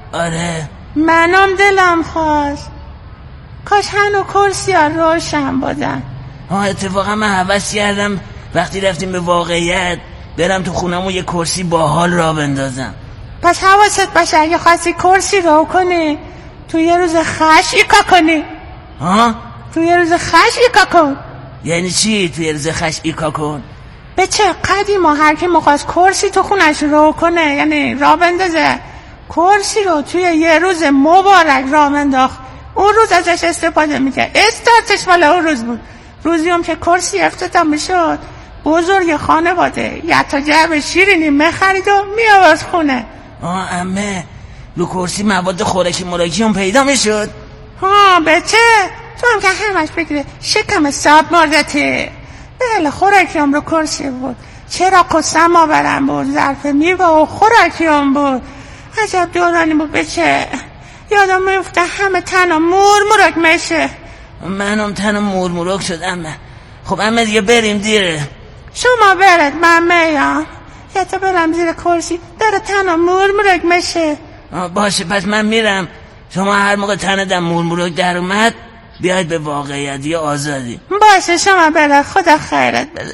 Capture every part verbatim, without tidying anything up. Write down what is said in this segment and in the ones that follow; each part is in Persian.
آره منم دلم خواست کاش هنو کرسی ها روشن بودن. ها اتفاقا من هوس کردم وقتی رفتیم به واقعیت برم تو خونمو یه کرسی باحال را بندازم. پس حواست باشه اگه خواستی کرسی رو کنی تو یه روز خش ایکا کنی. ها؟ تو یه روز خش ایکا کن. یعنی چی تو یه روز خش ایکا کن؟ به چه قدیما هر کی مخواست کرسی تو خونش رو کنه یعنی را بندازه کرسی رو توی یه روز مبارک را بنداخت اون روز ازش استفاده میکرد. استارتش مال اون روز بود. روزی هم که کرسی افتتاح میشد بزرگ خانواده یا تا جعبه شیرینی میخرید و میآورد خونه. آه عمه رو کرسی مواد خوراکی مراکی هم پیدا میشد. ها به چه؟ تو هم که همش بگیره شکم ساب مردته. بله خوراکی هم رو کرسی بود. چرا قسم آورم بود ظرف میوه و خوراکی هم بود. عجب دورانی بود به چه؟ یادم میفته همه تنها مور مرک میشه. منم تنها مور مرک شد عمه. خب عمه دیگه بریم دیره. شما برد من میام یا تا برم زیر کرسی داره تنها مور مرک میشه. باشه پس من میرم. شما هر موقع تنه در مور مرک در اومد بیاید به واقعیت یا آزادی. باشه شما برد خدا خیرت بده.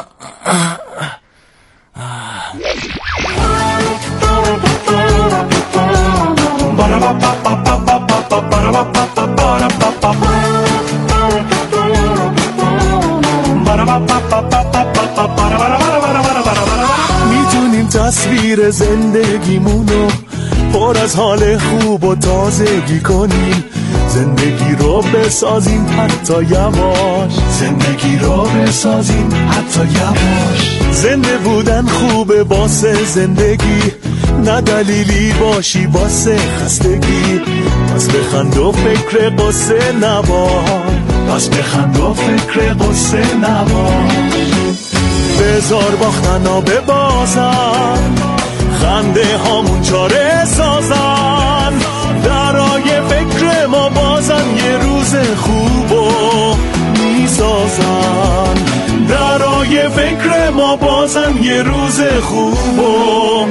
میدونیم تصویر زندگیمونو پر از حال خوب و تازگی کنیم. زندگی رو بسازیم حتی یواش. زندگی رو بسازیم حتی یواش. زنده بودن خوبه واسه زندگی نه دلیلی باشی واسه خستگی. پس بخند و فکر قصه نباش. پس بخند و فکر قصه نباش. بذار باختنا ببازن خنده هامون چاره سازن. درای فکر ما بازن یه روز خوبو میسازن. درای فکر ما بازن یه روز خوبو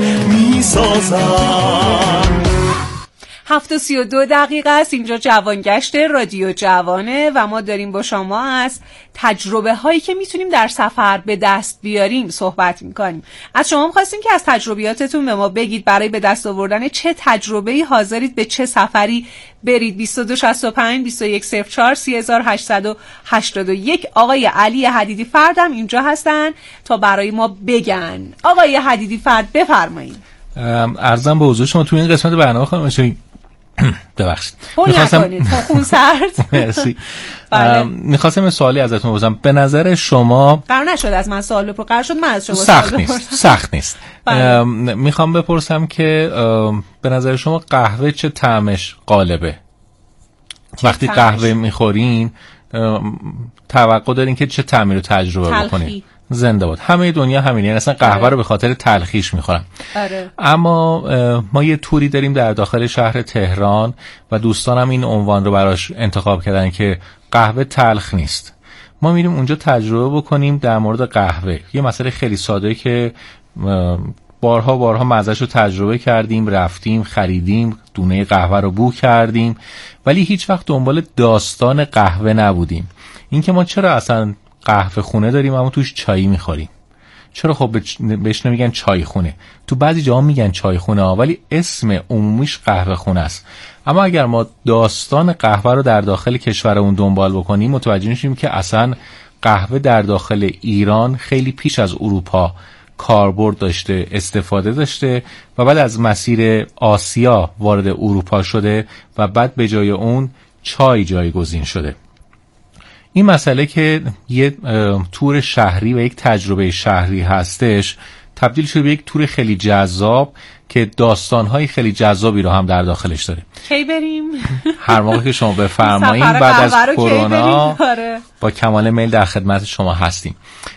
میسازن. هفت و سی و دو دقیقه است. اینجا جوانگشت رادیو جوانه و ما داریم با شما از تجربه هایی که میتونیم در سفر به دست بیاریم صحبت میکنیم. از شما میخواستیم که از تجربیاتتون به ما بگید برای به دست آوردن چه تجربه‌ای حاضرید به چه سفری برید. بیست و دو شصت و پنج بیست و یک صفر چهار سی هزار و هشتصد و هشتاد و یک. آقای علی حدیدی فردم اینجا هستن تا برای ما بگن. آقای حدیدی فرد بفرمایید. عرضم به حضور شما تو این قسمت برنامه خانم شما ببخشید میخواستم خون سرد مرسی میخواستم یه سوالی ازتون بپرسم. به نظر شما قرار نشد از من سوال بپرسم، قرار شد من از شما سخت نیست سخت نیست میخوام بپرسم که به نظر شما قهوه چه طعمش غالبه؟ وقتی قهوه میخورین توقع دارین که چه طعمی رو تجربه بکنین؟ زنده باد. همه دنیا همینه، یعنی اصلا قهوه آره. رو به خاطر تلخیش میخورن. آره. اما ما یه توری داریم در داخل شهر تهران و دوستانم این عنوان رو براش انتخاب کردن که قهوه تلخ نیست. ما میریم اونجا تجربه بکنیم در مورد قهوه. یه مسئله خیلی ساده که بارها بارها مزه‌شو تجربه کردیم، رفتیم خریدیم، دونه قهوه رو بو کردیم، ولی هیچ وقت دنبال داستان قهوه نبودیم. اینکه ما چرا اصلا قهوه خونه داریم اما توش چایی میخوریم؟ چرا خب بهش نمیگن چای خونه؟ تو بعضی جاها میگن چای خونه ها ولی اسم عمومیش قهوه خونه است. اما اگر ما داستان قهوه رو در داخل کشورمون دنبال بکنیم متوجه میشیم که اصلا قهوه در داخل ایران خیلی پیش از اروپا کاربرد داشته، استفاده داشته و بعد از مسیر آسیا وارد اروپا شده و بعد به جای اون چای جایگزین شده. این مسئله که یه تور شهری و یک تجربه شهری هستش تبدیل شده به یک تور خیلی جذاب که داستان‌های خیلی جذابی رو هم در داخلش داره. کی بریم؟ هر موقع که شما بفرمایید بعد از کرونا با کمال میل در خدمت شما هستیم.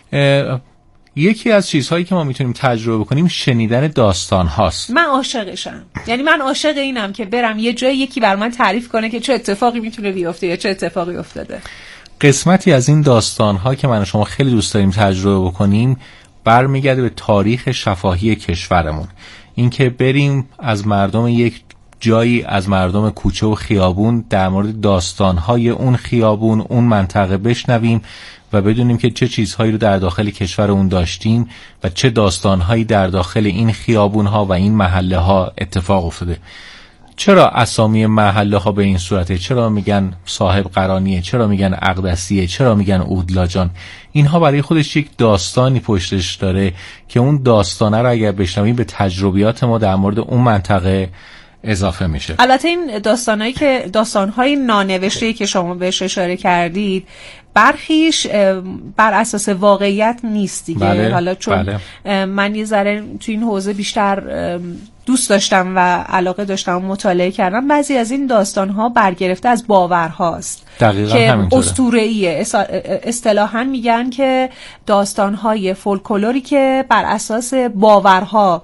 یکی از چیزهایی که ما میتونیم تجربه بکنیم شنیدن داستان هاست. من عاشقشم. یعنی من عاشق اینم که برم یه جای یکی بر من تعریف کنه که چه اتفاقی میتونه بیفته یا چه اتفاقی افتاده. قسمتی از این داستان ها که من و شما خیلی دوست داریم تجربه بکنیم برمیگرده به تاریخ شفاهی کشورمون. اینکه بریم از مردم یک جایی از مردم کوچه و خیابون در مورد داستانهای اون خیابون، اون منطقه بشنویم و بدونیم که چه چیزهایی رو در داخل کشور اون داشتیم و چه داستانهایی در داخل این خیابونها و این محله ها اتفاق افتاده. چرا اسامی محله ها به این صورته؟ چرا میگن صاحب قرانیه؟ چرا میگن اقدسیه؟ چرا میگن اودلاجان؟ اینها برای خودش یک داستانی پشتش داره که اون داستانه رو اگر بشنویم به تجربیات ما در مورد اون منطقه اضافه میشه. البته این داستانهایی که داستانهای نانوشته‌ای که شما بهش اشاره کردید برخیش بر اساس واقعیت نیست دیگه. بله، حالا چون بله. من یه ذره تو این حوزه بیشتر دوست داشتم و علاقه داشتم مطالعه کردم، بعضی از این داستانها برگرفته از باورهاست که اسطوره‌ایه. اصطلاحاً میگن که داستانهای فولکلوری که بر اساس باورها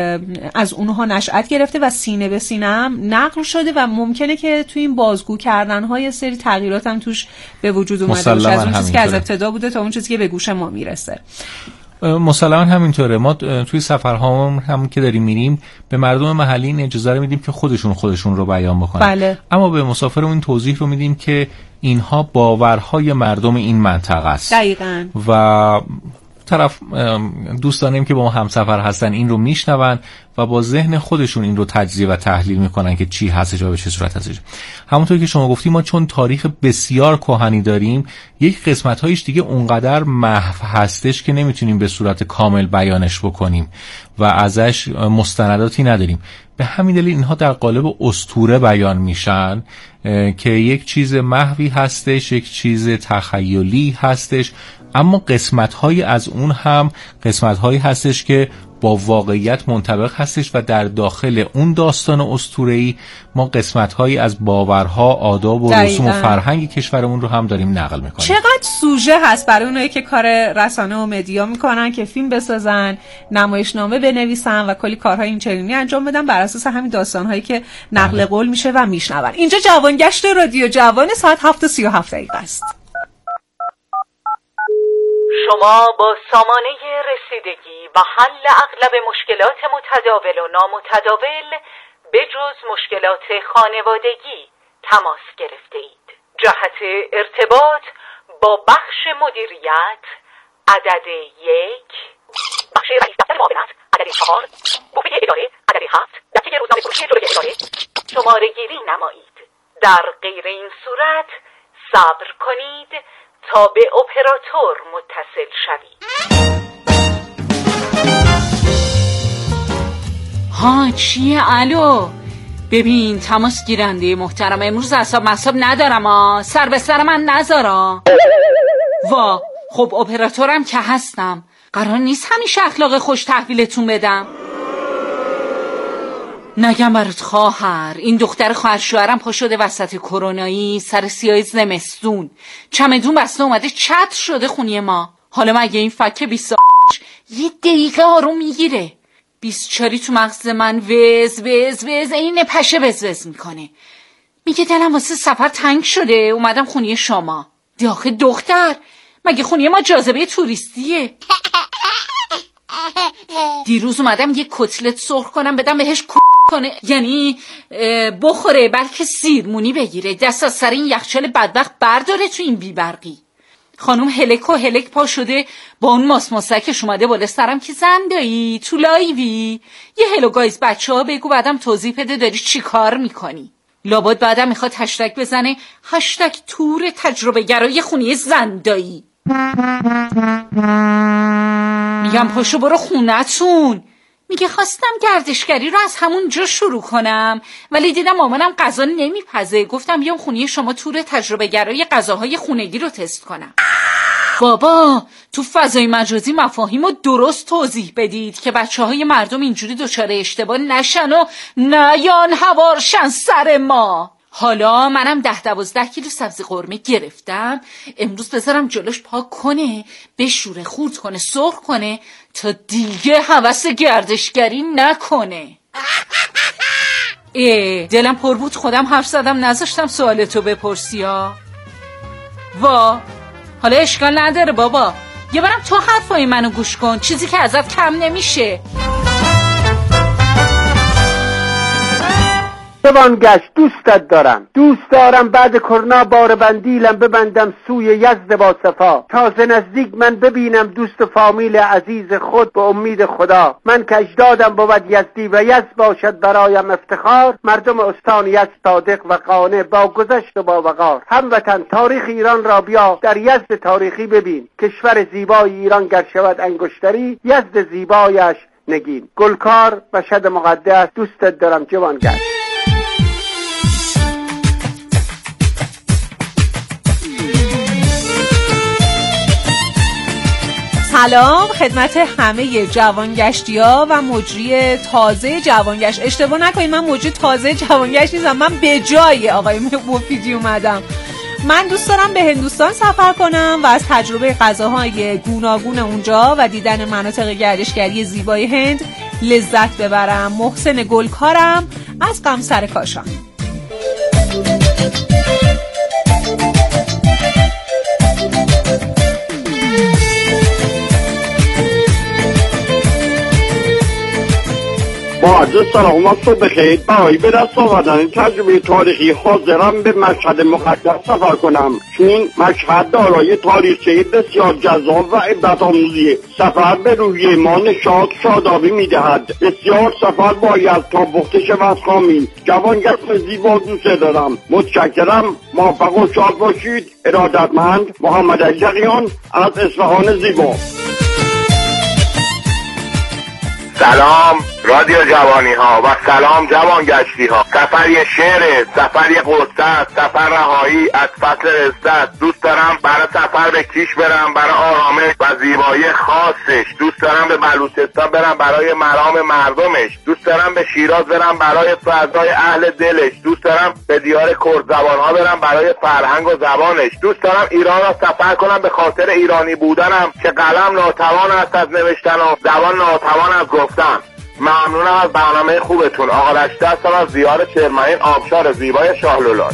از اونها نشأت گرفته و سینه به سینه هم نقل شده و ممکنه که تو این بازگو کردن‌ها یه سری تغییرات هم توش به وجود اومده باشه، از اون چیزی که از ابتدا بوده تا اون چیزی که به گوش ما میرسه. مسلماً همینطوره. ما توی سفرها هم, هم که داریم میریم به مردم محلی این اجازه رو میدیم که خودشون خودشون رو بیان بکنن. بله. اما به مسافرمون این توضیح رو میدیم که اینها باورهای مردم این منطقه است. دقیقاً. و طرف دوست داریم که با ما همسفر هستن این رو میشنون و با ذهن خودشون این رو تجزیه و تحلیل میکنن که چی هستش و به چه صورت هستش. همونطور که شما گفتیم ما چون تاریخ بسیار کهنی داریم، یک قسمت هایش دیگه اونقدر محو هستش که نمیتونیم به صورت کامل بیانش بکنیم و ازش مستنداتی نداریم. به همین دلیل اینها در قالب اسطوره بیان میشن که یک چیز محوی هستش، یک چیز تخیلی هستش، اما قسمت‌هایی از اون هم قسمت‌هایی هستش که با واقعیت منطبق هستش و در داخل اون داستان اسطوره‌ای ما قسمت‌هایی از باورها، آداب و رسوم و فرهنگ کشورمون رو هم داریم نقل می‌کنیم. چقدر سوژه هست برای اونایی که کار رسانه و مدیا می‌کنن که فیلم بسازن، نمایشنامه بنویسن و کلی کارهای این چنینی انجام بدن بر اساس همین داستان‌هایی که نقل قول میشه و میشنون. اینجا جوانگشت رادیو جوان، ساعت هفت و سی و هفت دقیقه است. شما با سامانه رسیدگی و حل اغلب مشکلات متداول و نامتداول به جز مشکلات خانوادگی تماس گرفته اید. جهت ارتباط با بخش مدیریت عدد یک، بخش رئیس دفتر معاونت عدد چهار، بوفه اداره عدد هفت، دفتر روزنامه فروشی جلوی اداره شماره گیری نمایید. در غیر این صورت صبر کنید تا به اپراتور متصل شوید. ها چیه؟ الو ببین تماس گیرنده محترم، امروز اعصاب مصاب ندارم ها، سر به سر من نذارا. وا خب اپراتورم که هستم، قرار نیست همیشه اخلاق خوش تحویلتون بدم. نگم برات خواهر، این دختر خواهر شوهرم پا شده وسط کرونایی سر سیاه زمستون، چمدون بسته اومده چتر شده خونی ما. حالا مگه این فکر بیست یه دقیقه آروم میگیره؟ بیست چاری تو مغز من وز وز وز این پشه وز وز میکنه، میگه دلم واسه سفر تنگ شده اومدم خونی شما. دیاخه دختر مگه خونی ما جاذبه توریستیه؟ دیروز اومدم یه کتلت سرخ کنم بدم بهش ک... کنه، یعنی بخوره بلکه سیرمونی بگیره، دست از سر این یخچال بدبخت برداره تو این بیبرقی. خانم هلک و هلک پا شده با اون ماسماسکش اومده بالا سرم که زن دایی تو لایوی یه هلو گایز بچه ها بگو بعدم توضیح بده داری چی کار میکنی. لابد بعدم میخواد هشتگ بزنه هشتگ تور تجربه گرای خونی زن دایی. میگم پاشو برو خونتون. میگه خواستم گردشگری رو از همون جا شروع کنم ولی دیدم مامانم غذا نمیپزه، گفتم بیام خونی شما تور تجربه گرای غذاهای خونگی رو تست کنم. بابا تو فضای مجازی مفاهیم رو درست توضیح بدید که بچه های مردم اینجوری دچار اشتباه نشن و نیان هوارشن سر ما. حالا منم ده دوازده کیلو سبزی قرمه گرفتم، امروز بذارم جلوش پاک کنه بشوره خورد کنه سرخ کنه تا دیگه هوس گردشگری نکنه. ای دلم پر بود خودم حرف زدم نذاشتم سوالتو بپرسی ها. وا حالا اشکال نداره بابا، یه برم تو حرفای منو گوش کن، چیزی که ازت کم نمیشه. جوان گشت دوستت دارم، دوست دارم بعد کرونا بار بندیلم ببندم سوی یزد با صفا، تا ز نزدیک من ببینم دوست فامیل عزیز خود به امید خدا. من که اجدادم بود یزدی و یزد باشد برایم افتخار، مردم استان یزد صادق و قانع با گذشت و با وقار. هموطن تاریخ ایران را بیا در یزد تاریخی ببین، کشور زیبای ایران گر شود انگشتری، یزد زیبایش نگین. گلکار مشهد مقدس. دوستت دارم جوان گشت. سلام خدمت همه جوانگشتی ها و مجری تازه جوانگشت. اشتباه نکنید، من مجری تازه جوانگشت نیستم، من به جای آقای مفیدی اومدم. من دوست دارم به هندوستان سفر کنم و از تجربه غذاهای گوناگون اونجا و دیدن مناطق گردشگری زیبای هند لذت ببرم. محسن گلکارم از قمصر کاشان. با عرض سلامت صبح بخیر. برای به دست آوردن تجربه تاریخی حاضرم به مشهد مقدس سفر کنم، چون مشهد دارای تاریخچه بسیار جذاب و عبرت آموزی. سفر به روحیه ما نشاط شادابی میدهد. بسیار سفر باید تا بخت شود کامی. جوانگشت زیبا دوست دارم. متشکرم. موفق و شاد باشید. ارادتمند محمد علیقیان از اصفهان زیبا. سلام رادیو جوانی ها و سلام جوان گشتی ها. سفر یه شعره، سفر یه قصه است، سفر رهایی از فصل رستت. دوست دارم برای سفر به کیش برم برای آرامش و زیبایی خاصش. دوست دارم به بلوچستان برم برای مرام مردمش. دوست دارم به شیراز برم برای فضای اهل دلش. دوست دارم به دیار کرد زبان ها برم برای فرهنگ و زبانش. دوست دارم ایران را سفر کنم به خاطر ایرانی بودنم که قلم ناتوان است از نوشتن و زبان ناتوان از گفتن. ممنونم از برنامه خوبتون. آقا رشید هستم از دیار چرمنین، آبشار زیبای شاهلولاج.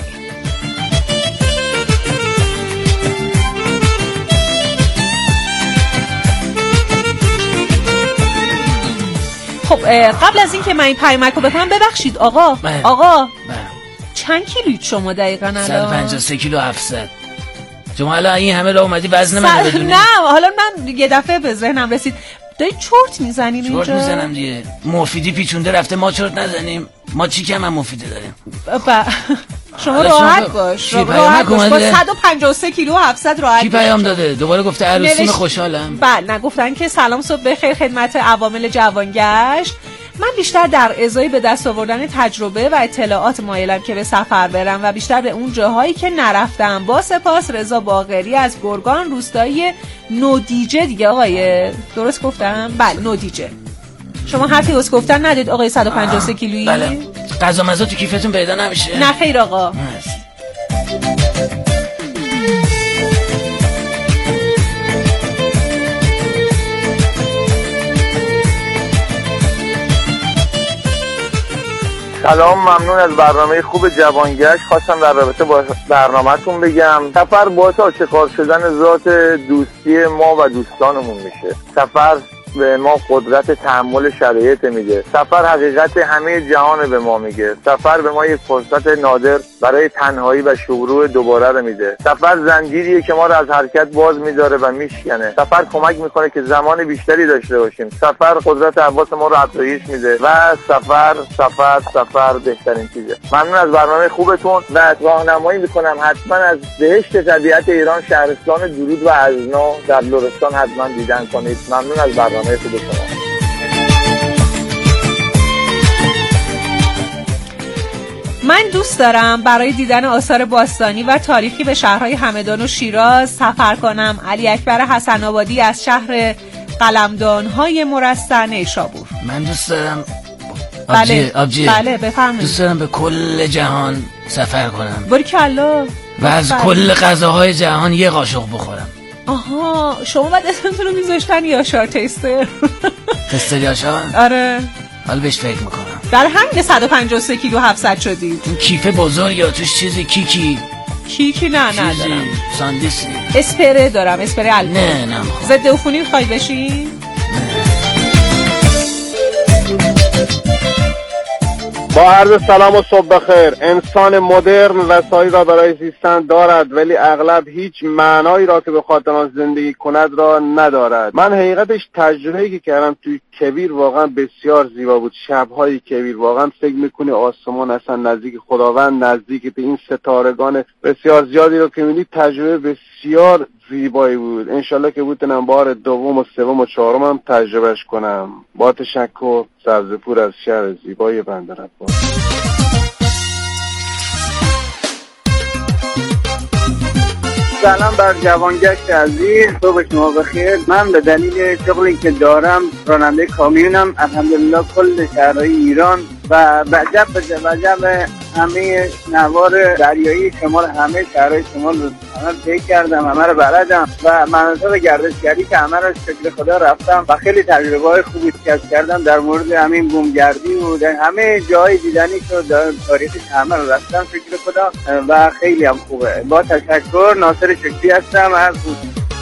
خب قبل از این که من این پیامک رو بکنم، ببخشید آقا بله. آقا بله. چند کیلویت شما دقیقاً الان؟ صد و پنجاه و سه کیلو هفتصد. شما الان این همه راه اومدی وزن من بدونی؟ نه حالا من یه دفعه به ذهنم رسید داری چرت میزنیم اینجا. چرت میزنم دیگه. مفیدی پیچونده رفته، ما چرت نزنیم. ما چی که من مفیده داریم. با... شما راحت باش راحت باش با صد و پنجاه و سه کیلو و هفتصد راحت. کی پیام داده؟ دوباره گفته عروسیم خوشحالم. بله نگفتن که سلام صبح بخیر خدمت عوامل جوانگشت. من بیشتر در ازای به دست آوردن تجربه و اطلاعات مایلم که به سفر برم و بیشتر به اون جاهایی که نرفتم. با سپاس. رضا باقری از گرگان، روستایی نودیجه دیگه. آقای درست گفتم؟ بله نودیجه. شما حرفی از گفتن ندید آقای صد و پنجاه و سه کیلویی؟ بله. غذا مزه تو کیفتون پیدا نمیشه؟ نه خیر آقا. سلام، ممنون از برنامه خوب جوانگشت. خواستم در رابطه با برنامه‌تون بگم سفر باعث آشکار شدن ذات دوستی ما و دوستانمون میشه. سفر به ما قدرت تحمل شرایط میده. سفر حقیقت همه جهان به ما میگه. سفر به ما یک فرصت نادر برای تنهایی و شروع دوباره رو میده. سفر زنجیریه که ما رو از حرکت باز میداره و میشکنه. سفر کمک میکنه که زمان بیشتری داشته باشیم. سفر قدرت حواس ما رو افزایش میده و سفر سفر سفر بهترین چیزه. ممنون از برنامه خوبتون و راهنمایی میکنم حتما از بهشت طبیعت ایران شهرستان درود و ازنا در لرستان حتما دیدن کنید. ممنون از برنامه خوب شما. من دوست دارم برای دیدن آثار باستانی و تاریخی به شهرهای همدان و شیراز سفر کنم. علی اکبر حسن آبادی از شهر قلمدان‌های مرصع نیشابور. من دوست دارم بله آبجی بله بفرمایید. دوست دارم به کل جهان سفر کنم. باریکلا. و از کل غذاهای جهان یه قاشق بخورم. آها شما بعد اسمتون رو میذاشتن یاشار تیستر. تیستر یاشار؟ آره حالا بهش فکر میکنم. در همین صد و پنجاه و سه کیلو هفتصد شدید. این کیفه بزرگ یا توش چیزی کیکی کیکی نه ندارم. ساندیسی اسپره دارم. اسپره الکل. نه نه ضد عفونی میخوای بشی؟ با عرض سلام و صبح بخیر. انسان مدرن وسایل را برای زیستن دارد ولی اغلب هیچ معنایی را که به خاطر آن زندگی کند را ندارد. من حقیقتش تجربه‌ای که کردم توی کویر واقعا بسیار زیبا بود. شب‌های کویر واقعا فکر می‌کنی آسمان اصلا نزدیک خداوند، نزدیک به این ستارگان بسیار زیادی رو که می‌بینی. تجربه بسیار زیبایی بود. انشالله که بتونم بار دوم و سوم و چهارم هم تجربهش کنم. با تشکر. سبزپور از شهر زیبای بندرعباس. سلام بر جوانگشت عزیز، صبح شما بخیر. من به دلیل شغلی که دارم راننده کامیونم، الحمدلله کل شهرهای ایران و وجب وجب همه نوار دریایی شمال، همه شهرهای شمال رو همه پیک کردم، همه رو بلدم و مناطق گردشگری که همه رو شکر خدا رفتم و خیلی تجربه های خوبی کسب کردم در مورد همین بومگردی و در همه جای دیدنی که در تاریخش همه رو رفتم شکر خدا و خیلی هم خوبه. با تشکر. ناصر شکری هستم از بود.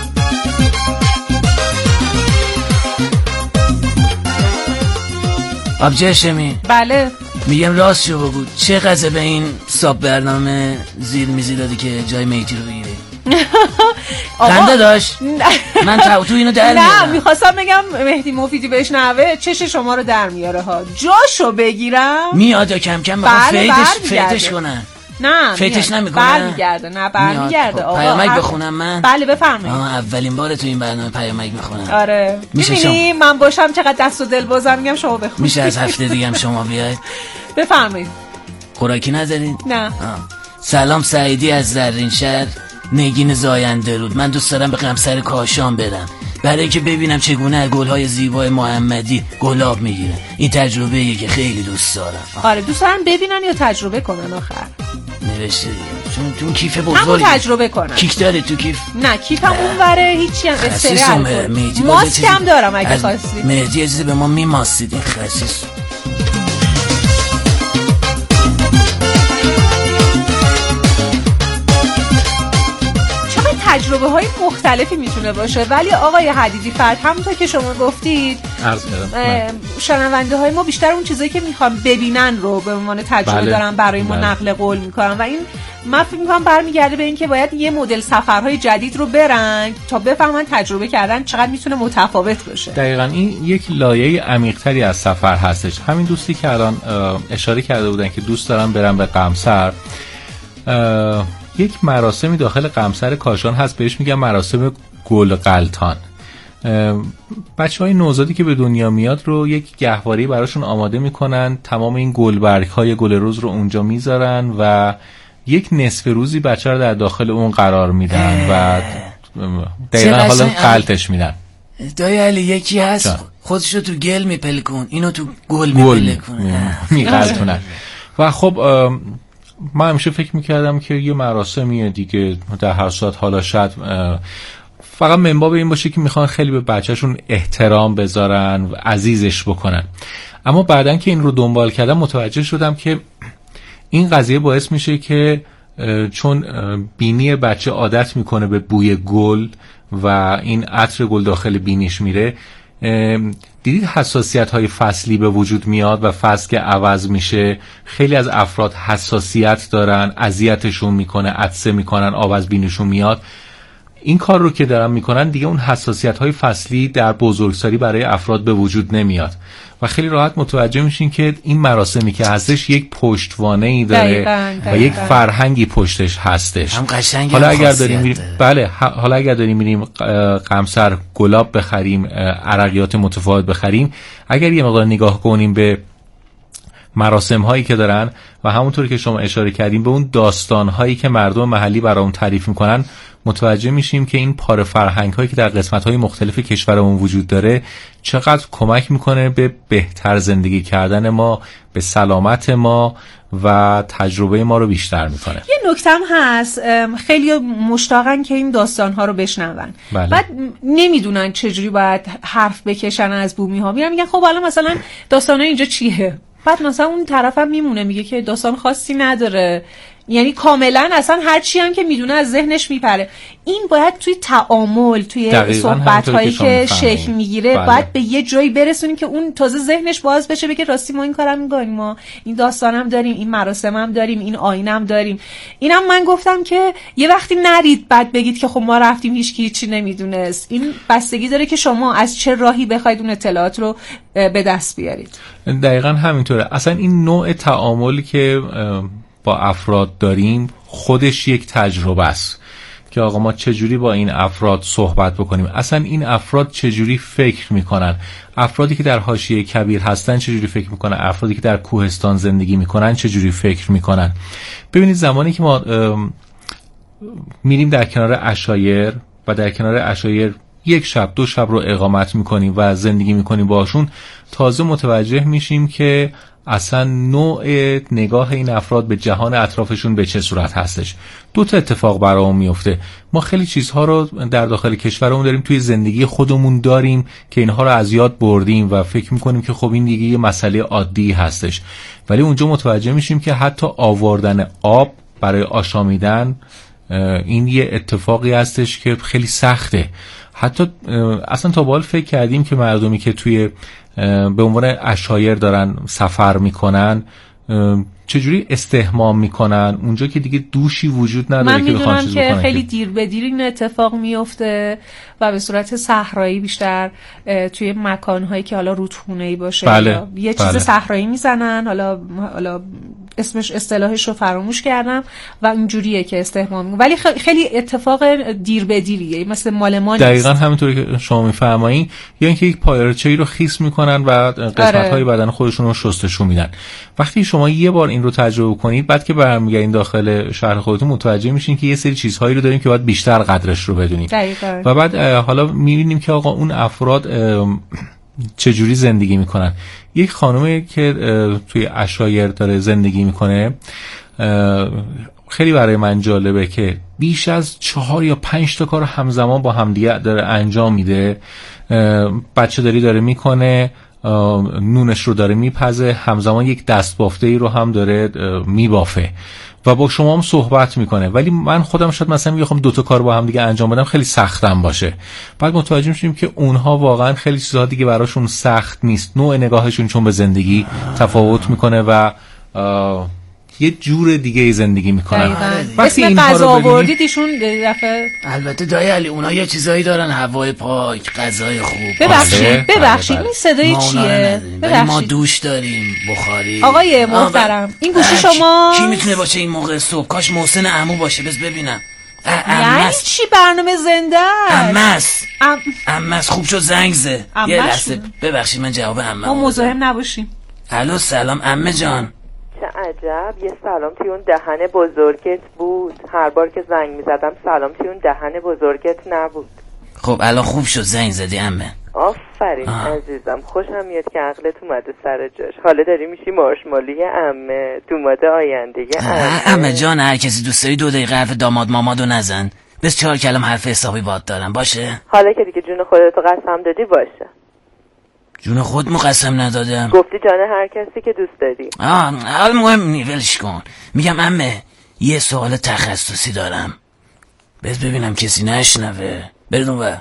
آبجه شمی. بله میگم راست شو بگو چه قضیه به این ساب برنامه زیر میزی دادی که جای میتی رو بگیری؟ خنده داشت؟ من تا تو اینو در میارم. نه میخواستم بگم مهدی مفیدی بشنوه چش شما رو در میاره ها. جاشو بگیرم میاد یا کم کم بخواه فیتش فیتش کنن. نه فیتش نمیکنه. برمیگرده. نه برمیگرده. آقا پیامک بخونم من. بله بفرمایید. اولین بار تو این برنامه پیامک میخونم. آره میبینی من باشم چقدر دست و دل بازم. میگم شما بخونید. میشه از هفته دیگه هم شما بیاید. بفرمایید. خوراکی ندارید؟ نه. آه. سلام سعیدی از زرین شهر. نگین زاینده رود. من دوست دارم به قمصر کاشان برم برای که ببینم چگونه گل‌های زیبای محمدی گلاب میگیره. این تجربه‌ایه که خیلی دوست دارم. آره دوست دارم ببینن یا تجربه کنن آخر. نوشته دیگه چون تو کیف بزرگی همون تجربه کنن. کیک داره تو کیف؟ نه کیفم اونوره هیچی هم استری الکل. ماسک هم دارم اگه خواستی. مهدی عزیز به ما میماسید این خسیس. تجربه های مختلفی میتونه باشه ولی آقای حدیدی فرد همونطور که شما گفتید شنونده های ما بیشتر اون چیزایی که میخوام ببینن رو به عنوان تجربه بله. دارن برای ما بله. نقل قول میکنن و این من فکر میکنم برمیگرده به این که باید یه مدل سفرهای جدید رو برن تا بفهمن تجربه کردن چقدر میتونه متفاوت باشه. دقیقاً این یک لایه عمیق‌تری از سفر هستش. همین دوستی که الان اشاره کرده بودن که دوست دارن برن به قمصر، یک مراسمی داخل قمصر کاشان هست بهش میگن مراسم گل غلطان. بچه های نوزادی که به دنیا میاد رو یک گهواری براشون آماده میکنن، تمام این گلبرگ های گل روز رو اونجا میذارن و یک نصف روزی بچه رو در داخل اون قرار میدن و دقیقا حالا غلطش میدن. دایی علی یکی هست خودشو تو گل میپلکون اینو تو گل میپلکون میغلطونن و خب من همیشه فکر میکردم که یه مراسمیه دیگه در هر صورت حالا شاید فقط منباب این باشه که میخوان خیلی به بچهشون احترام بذارن و عزیزش بکنن. اما بعدن که این رو دنبال کردم متوجه شدم که این قضیه باعث میشه که چون بینی بچه عادت میکنه به بوی گل و این عطر گل داخل بینیش میره، دیدید حساسیت های فصلی به وجود میاد و فصل که عوض میشه خیلی از افراد حساسیت دارن، اذیتشون میکنه، عطسه میکنن، آب از بینیشون میاد. این کار رو که دارن میکنن دیگه اون حساسیت های فصلی در بزرگسالی برای افراد به وجود نمیاد و خیلی راحت متوجه میشین که این مراسمی که هستش یک پشتوانه‌ای داره دقیقاً، دقیقاً. و یک فرهنگی پشتش هستش. هم قشنگ حالا اگر داریم میریم بله حالا اگر داریم میریم قمصر گلاب بخریم، عرقیات متفاوت بخریم، اگر یه مقدار نگاه کنیم به مراسم هایی که دارن و همونطوری که شما اشاره کردیم به اون داستان هایی که مردم محلی برای اون تعریف میکنن، متوجه میشیم که این پاره فرهنگ هایی که در قسمت های مختلف کشورمون وجود داره چقدر کمک میکنه به بهتر زندگی کردن ما، به سلامت ما و تجربه ما رو بیشتر میکنه. یه نکتم هست، خیلی مشتاقن که این داستان ها رو بشنون. بله. بعد نمیدونن چجوری باید حرف بکشن از بومی ها. میرن میگن خب الان مثلا داستان ها اینجا چیه؟ بعد مثلا اون طرف هم میمونه میگه که داستان خاصی نداره، یعنی کاملا اصلا هر چی هم که میدونه از ذهنش میپره. این باید توی تعامل، توی صحبت هایی که شکل میگیره بله. باید به یه جایی برسونیم که اون تازه ذهنش باز بشه بگه راستی ما این کارم میکنیم، ما این داستانم داریم، این مراسم هم داریم، این آیینم داریم. اینم من گفتم که یه وقتی نرید بعد بگید که خب ما رفتیم هیچ کی چی نمیدونست. این بستگی داره که شما از چه راهی بخواید اون اطلاعات رو به دست بیارید. دقیقاً همینطوره. اصلا این نوع تعاملی که با افراد داریم خودش یک تجربه است که آقا ما چجوری با این افراد صحبت بکنیم، اصلا این افراد چجوری فکر میکنن، افرادی که در حاشیه کبیر هستن چجوری فکر میکنن، افرادی که در کوهستان زندگی میکنن چجوری فکر میکنن. ببینید زمانی که ما میریم در کنار عشایر و در کنار عشایر یک شب دو شب رو اقامت میکنیم و زندگی میکنیم باشون، تازه متوجه میشیم که اصلا نوع نگاه این افراد به جهان اطرافشون به چه صورت هستش. دو تا اتفاق برامون میفته. ما خیلی چیزها رو در داخل کشورمون داریم، توی زندگی خودمون داریم که اینها رو از یاد بردیم و فکر میکنیم که خب این دیگه یه مسئله عادی هستش، ولی اونجا متوجه میشیم که حتی آوردن آب برای آشامیدن این یه اتفاقی هستش که خیلی سخته. حتی اصلا تا به حال فکر کردیم که مردمی که توی به عنوان عشایر دارن سفر میکنن چجوری استحمام میکنن اونجا که دیگه دوشی وجود نداره که بخوان چیز بکنن. من میدونم که خیلی دیر به دیر این اتفاق میفته و به صورت صحرایی بیشتر توی مکانهایی که حالا رودخونه‌ای باشه بله. یه چیز بله. صحرایی میزنن، حالا حالا اسمش اصطلاحش رو فراموش کردم و اینجوریه که استحمام میکنن، ولی خیلی اتفاق دیر به دیریه، مثل مال ما نیست. دقیقاً همونطوری که شما میفرمایین، یا اینکه یک پایرچه‌ای رو خیس میکنن و قسمت‌های بدن خودشون رو شستشو میدن. وقتی شما یه بار این رو تجربه کنید، بعد که برمیگردین داخل شهر خودتون متوجه میشین که یه سری چیزهایی رو داریم که باید بیشتر قدرش رو بدونیم. دقیقاً. و بعد حالا میبینیم که آقا اون افراد چجوری زندگی میکنن. یک خانومی که توی عشایر داره زندگی میکنه، خیلی برای من جالبه که بیش از چهار یا پنج تا کار همزمان با همدیگه داره انجام میده. بچه داری داره میکنه، نونش رو داره میپزه، همزمان یک دست بافته ای رو هم داره میبافه و با شما هم صحبت میکنه. ولی من خودم شاید مثلا میخوام دو تا کار با هم دیگه انجام بدم، خیلی سختم باشه. بعد متوجه میشیم که اونها واقعا خیلی چیزها دیگه براشون سخت نیست، نوع نگاهشون چون به زندگی تفاوت میکنه و یه جور دیگه زندگی میکنن. اسم غذا آوردید ایشون دفعه. البته دایی علی اونا یه چیزایی دارن، هوای پاک، غذای خوب. ببخشید ببخشید این صدای چیه؟ ببخشید ما دوش داریم، بخاری. آقای محترم این گوشی شما کی میتونه باشه این موقع صبح؟ کاش محسن عمو باشه، بس ببینم. یعنی چی برنامه زنده است؟ امس امس خوب شد زنگ زد. یه لحظه ببخشید من جواب عمه ما مزاحم نباشیم. الو سلام عمه جان. چه عجب، یه سلام توی اون دهن بزرگت بود. هر بار که زنگ میزدم سلام توی اون دهن بزرگت نبود. خب الان خوب شد زنگ زدی عمه. آفرین آه. عزیزم خوشم میاد که عقلت اومده سر جاش. حالا داری میشی مارشمالی عمه، دوماد آینده عمه. عمه جان هر کسی دوست داری دو دقیقه حرف داماد مامادو نزن، بس چهار کلم حرف حسابی باد دارم باشه. حالا که دیگه جون خودتو قسم دادی باشه. جون خود مقسم ندادم. گفتی جان هر کسی که دوست داری. آه حال مهم نی، ولش کن. میگم عمه یه سوال تخصصی دارم، بس ببینم کسی نشنوه. بردون و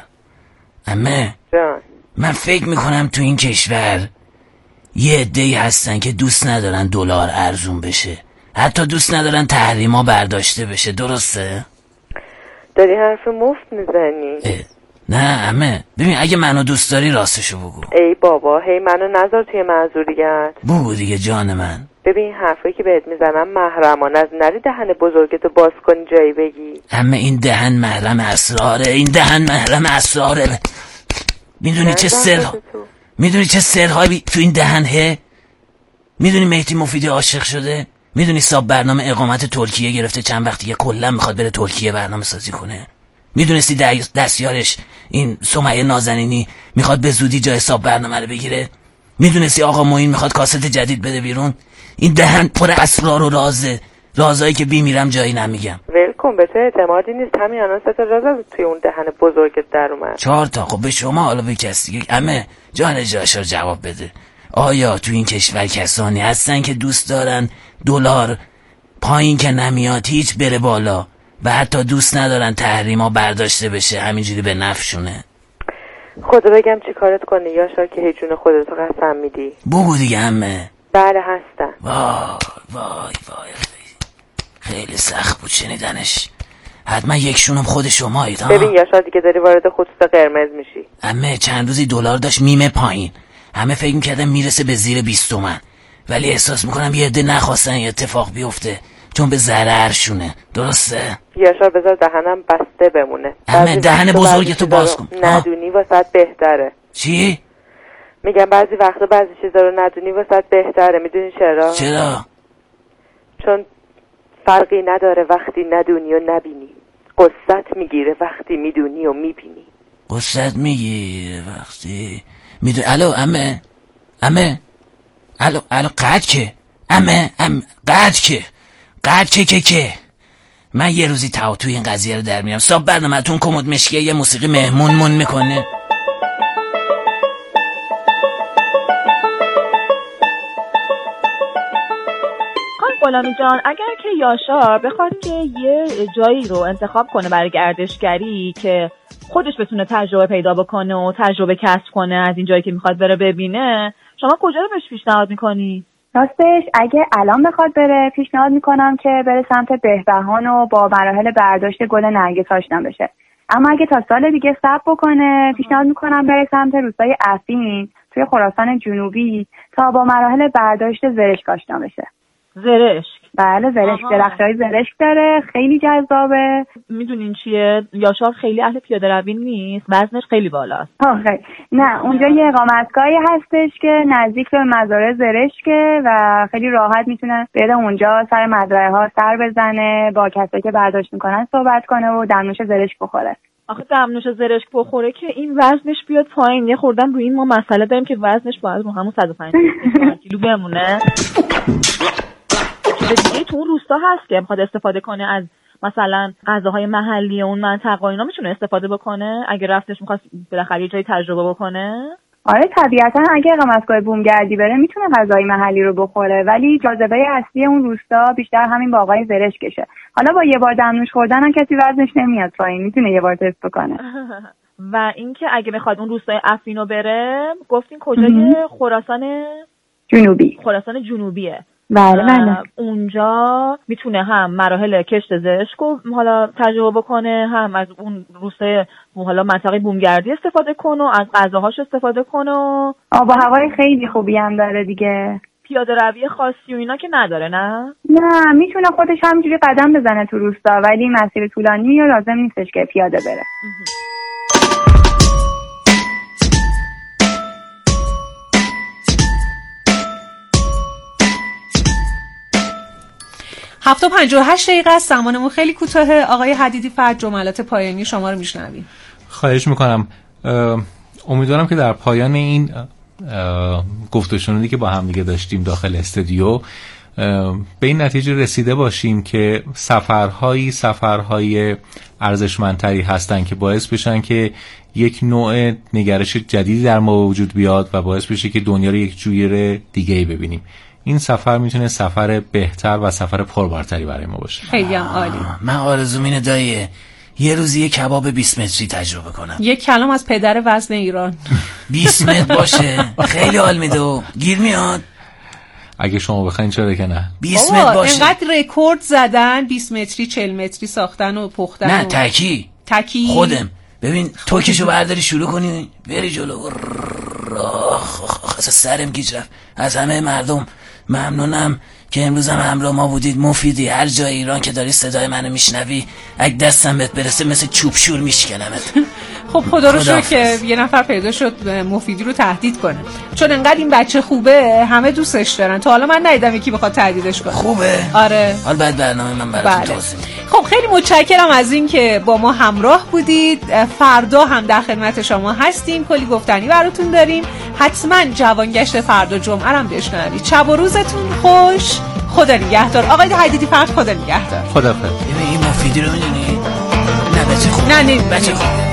عمه جان من فکر میکنم تو این کشور یه عده‌ای هستن که دوست ندارن دلار ارزون بشه، حتی دوست ندارن تحریما برداشته بشه، درسته؟ داری حرف مفت میزنی؟ نه عمه ببین اگه منو دوست داری راستشو بگو. ای بابا هی منو نذار توی معذوریت. بگو دیگه جان من. ببین حرفی که بهت میزنم محرمانه از نری دهن بزرگتو باز کنی جایی بگی. عمه این دهن محرم اسراره، این دهن محرم اسراره. میدونی چه سر میدونی چه سرهایی تو این دهنه؟ میدونی مهدی مفیدی عاشق شده؟ میدونی صاحب برنامه اقامت ترکیه گرفته چند وقتی که کلا میخواد بره ترکیه برنامه سازی کنه؟ میدونستی دستیارش این سمیه نازنینی میخواد به زودی جای صاحب برنامه رو بگیره؟ میدونستی آقا معین میخواد کاست جدید بده بیرون؟ این دهن پر اسرار و رازه، رازایی که بیمیرم جایی نمیگم. ول کن، به تو اعتمادی نیست. همین الان سه تا راز از توی اون دهن بزرگت در اومد. چهار تا. خب به شما حالا به کسی دیگه عمه جان جاشو جواب بده. آیا تو این کشور کسانی هستن که دوست دارن دلار پایین که نمیاد هیچ بره بالا و حتی دوست ندارن تحریما برداشته بشه، همینجوری به نفعشونه. خدا بگم چی کارت کنی یاشار که هیچ جون خودتو قسم میدی؟ بگو دیگه عمه. بله هستم. وای وای وای خیلی سخت بود شنیدنش. حتما یکشونم خود شمایید ها. ببین یاشار دیگه داری وارد خطوط قرمز میشی. عمه چند روزی دلار داشت میمه پایین، همه فکر میکردن میرسه به زیر بیست تومن، ولی احساس میکنم یه عده نخواستن یه اتفاق بیفته چون به ضررشونه. درسته؟ یاشار بذار دهنم بسته بمونه. عمه دهن بزرگتو باز کن. ندونی واسط بهتره. چی؟ میگم بعضی وقتا بعضی چیزا رو ندونی واسط بهتره. میدونی چرا؟ چرا؟ چون فرقی نداره وقتی ندونی و نبینی. قصت میگیره وقتی میدونی و میبینی. قصت میگیره وقتی میدونی. الو عمه عمه الو الو قد که عمه ام قد که قد که که که من یه روزی تعاطوی این قضیه رو در میارم. صاحب برنامه‌تون کمد مشکیه یه موسیقی مهمون مون میکنه. غلامی جان اگر که یاشار بخواد که یه جایی رو انتخاب کنه برای گردشگری که خودش بتونه تجربه پیدا بکنه و تجربه کسب کنه از این جایی که میخواد بره ببینه، شما کجا رو بهش پیشنهاد میکنی؟ راستش اگه الان بخواد بره پیشنهاد میکنم که بره سمت بهبهان و با مراحل برداشت گل نرگس آشنا بشه. اما اگه تا سال دیگه صبر بکنه پیشنهاد میکنم بره سمت روستای افین توی خراسان جنوبی تا با مراحل برداشت زرشک آشنا بشه. زرشک؟ بله زرشک، درختای زرشک داره، خیلی جذابه. میدونین چیه؟ یاشار خیلی اهل پیاده روی نیست، وزنش خیلی بالاست. آخه نه اونجا یه اقامتگاهی هستش که نزدیک به مزارع زرشکه و خیلی راحت میتونه بره اونجا سر مزرعه ها سر بزنه، با کسایی که برداشت میکنن صحبت کنه و دمنوش زرشک بخوره. آخه دمنوش زرشک بخوره که این وزنش بیاد پایین. یه خوردم روی این ما مسئله داریم که وزنش باید رو همون صد و پنج کیلو بمونه. دیگه تو اون روستا هست که میخواد استفاده کنه از مثلا غذاهای محلی اون منطقه، اینا میتونه استفاده بکنه اگه رفتش میخواد بالاخره یه جایی تجربه بکنه. آره طبیعتا اگه اقامتگاه بومگردی بره میتونه غذای محلی رو بخوره، ولی جاذبه اصلی اون روستا بیشتر همین باغای زرشکشه. حالا با یه بار دمنوش خوردن هم کسی وزنش نمیاد پایین، میتونه یه بار تست بکنه. و اینکه اگه بخواد اون روستای افینو بره، گفتین کجای خراسان جنوبی؟ خراسان جنوبیه. بله بله. اونجا میتونه هم مراحل کشت زرشک رو حالا تجربه بکنه، هم از اون روسته حالا منطقه بومگردی استفاده کنه و از غذاهاش استفاده کنه. آب و هوای خیلی خوبی هم داره دیگه. پیاده روی خاصی و اینا که نداره نه؟ نه میتونه خودش همینجوری قدم بزنه تو روستا، ولی مسیر طولانی یا لازم نیستش که پیاده بره. هفت و پنجاه و هشت دقیقه است، زمانمون خیلی کوتاهه. آقای حدیدی فرد جملات پایانی شما رو میشنویم. خواهش میکنم. امیدوارم که در پایان این گفت و شنودی که با هم دیگه داشتیم داخل استودیو به این نتیجه رسیده باشیم که سفرهایی سفرهای ارزشمندتری هستن که باعث بشن که یک نوع نگرش جدیدی در ما وجود بیاد و باعث بشه که دنیا رو یک جویر دیگه‌ای ببینیم. این سفر میتونه سفر بهتر و سفر پربارتری برای ما باشه. خیلی هم عالی. من آرزوم اینه دایه یه روزی یه کباب بیست متری تجربه کنم. یک کلام از پدر وزن ایران. بیست متر باشه خیلی حال میده و گیر میاد. اگه شما بخواین چرا که نه. بیست متر باشه. اینقدر رکورد زدن بیست متری چهل متری ساختن و پختن. نه و... تکی تکی خودم. ببین توکشو برداری شروع کنی بری جلو. اصلا سرم گیج رفت. از همه مردم ممنونم که امروز هم همراه ما بودید. مفیدی هر جای ایران که داری صدای منو میشنوی اگه دستم بهت برسه مثل چوب شور میشکنمت. خب خدا رو شکر که یه نفر پیدا شد مفیدی رو تهدید کنه، چون انقدر این بچه خوبه همه دوستش دارن. تا حالا من ندیدم یکی بخواد تهدیدش کنه. خوبه؟ آره. حالا بعد برنامه من براتون توضیح میدم. خب خیلی متشکرم از این که با ما همراه بودید. فردا هم در خدمت شما هستیم، کلی گفتنی براتون داریم. حتما جوانگشت فردا جمعه هم بشنوید. شب و روزتون خوش. خدا نگهدار. آقای حدیدی فرد خدا نگهدار. خدا خیر. ببین این مفیدی رو میدونی؟ نه بچه خوب. نه نه بچه خوب.